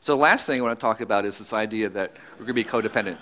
So the last thing I want to talk about is this idea that we're going to be codependent.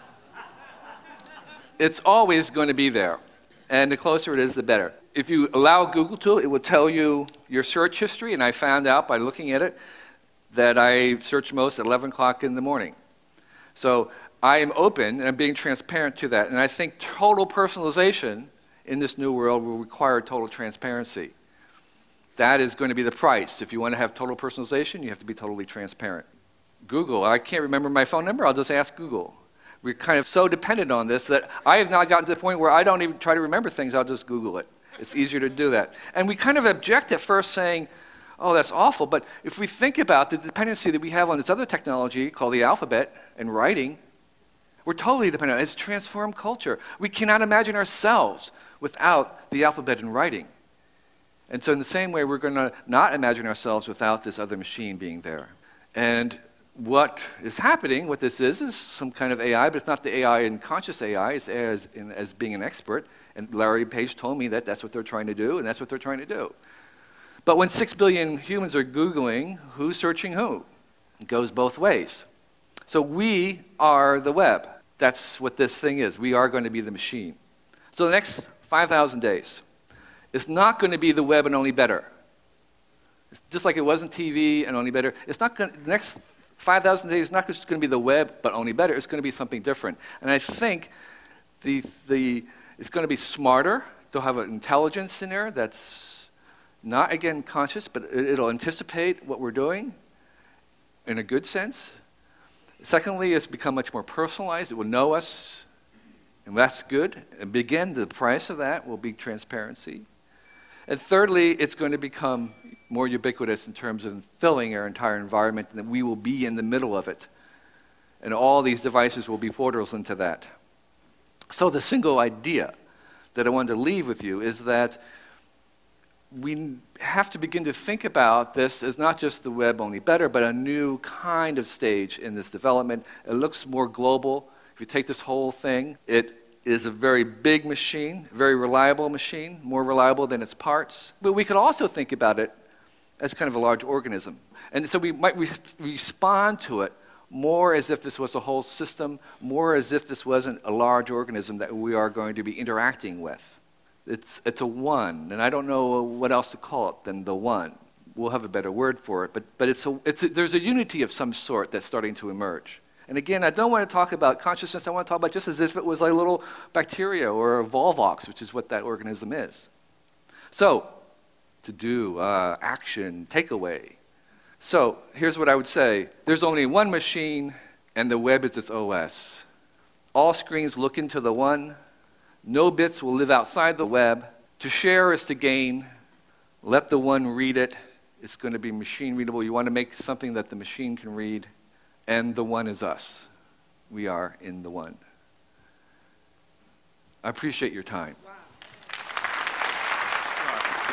It's always going to be there, and the closer it is, the better. If you allow Google to, it will tell you your search history, and I found out by looking at it that I search most at 11 o'clock in the morning. So I am open, and I'm being transparent to that, and I think total personalization in this new world will require total transparency. That is going to be the price. If you want to have total personalization, you have to be totally transparent. Google, I can't remember my phone number, I'll just ask Google. We're kind of so dependent on this that I have now gotten to the point where I don't even try to remember things, I'll just Google it. It's easier to do that. And we kind of object at first saying, oh, that's awful, but if we think about the dependency that we have on this other technology called the alphabet and writing, we're totally dependent on it. It's transformed culture. We cannot imagine ourselves without the alphabet and writing. And so in the same way, we're going to not imagine ourselves without this other machine being there. And what is happening, what this is some kind of AI, but it's not the AI in conscious AI, it's as being an expert. And Larry Page told me that that's what they're trying to do, and that's what they're trying to do. But when 6 billion humans are Googling, who's searching who? It goes both ways. So we are the web. That's what this thing is. We are going to be the machine. So the next 5,000 days, it's not going to be the web and only better. It's just like it wasn't TV and only better. It's not going the next 5,000 days is not just going to be the web, but only better. It's going to be something different. And I think it's going to be smarter. They'll have an intelligence in there that's not, again, conscious, but it'll anticipate what we're doing in a good sense. Secondly, it's become much more personalized. It will know us, and that's good. And again, the price of that will be transparency. And thirdly, it's going to become more ubiquitous in terms of filling our entire environment, and that we will be in the middle of it. And all these devices will be portals into that. So the single idea that I wanted to leave with you is that we have to begin to think about this as not just the web only better, but a new kind of stage in this development. It looks more global. If you take this whole thing, it is a very big machine, very reliable machine, more reliable than its parts. But we could also think about it as kind of a large organism. And so we might respond to it more as if this was a whole system, more as if this wasn't a large organism that we are going to be interacting with. It's a one, and I don't know what else to call it than the one. We'll have a better word for it, but there's a unity of some sort that's starting to emerge. And again, I don't want to talk about consciousness, I want to talk about just as if it was like a little bacteria or a Volvox, which is what that organism is. So, to do, action, takeaway. So, here's what I would say. There's only one machine, and the web is its OS. All screens look into the one. No bits will live outside the web. To share is to gain. Let the one read it. It's going to be machine readable. You want to make something that the machine can read. And the one is us. We are in the one. I appreciate your time. Wow.